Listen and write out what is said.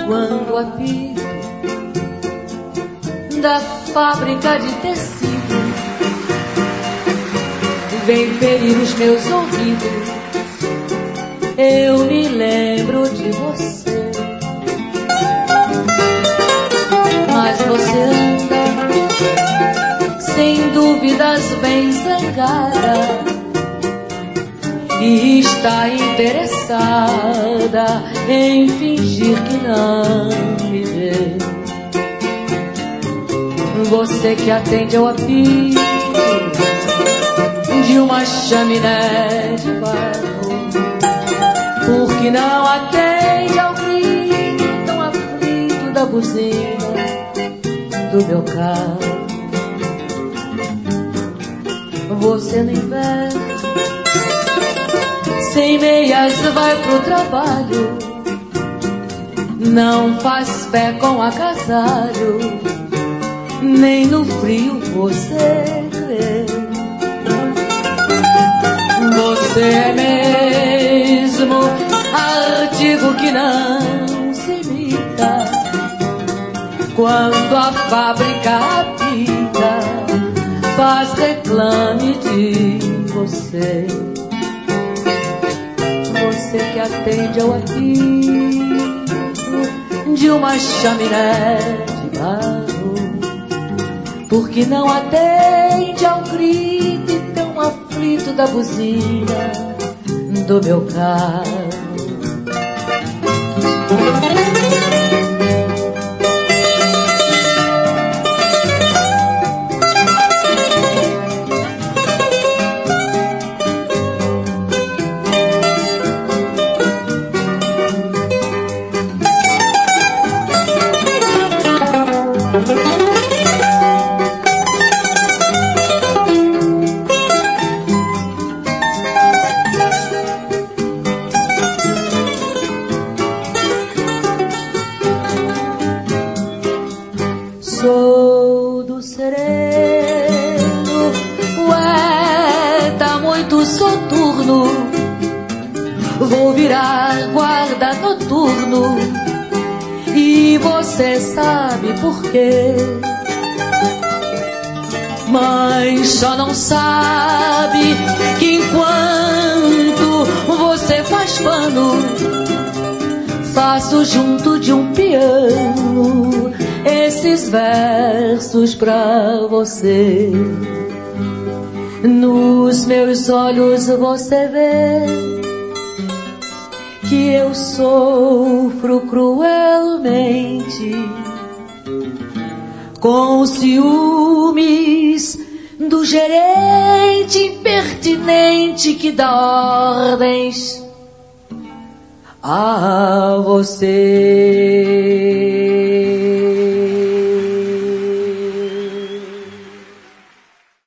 quando o apito da fábrica de tecido vem ferir os meus ouvidos, eu me lembro de você. Mas você anda, sem dúvidas, bem zangada, e está interessada em fingir que não me vê. Você que atende ao apito de uma chaminé de barro, porque não atende ao grito tão aflito da buzina do meu carro. Você no inverno, sem meias vai pro trabalho, não faz pé com agasalho, nem no frio você crê. Você é mesmo artigo que não se imita, quando a fábrica apita, faz reclame de você. Você que atende ao apito de uma chaminé de barro, porque não atende ao grito tão aflito da buzina do meu carro. Sou do sereno, poeta muito soturno, vou virar guarda noturno, e você sabe por quê. Mas só não sabe que enquanto você faz pano, faço junto de um piano esses versos pra você. Nos meus olhos você vê que eu sofro cruelmente com os ciúmes do gerente impertinente que dá ordens a você.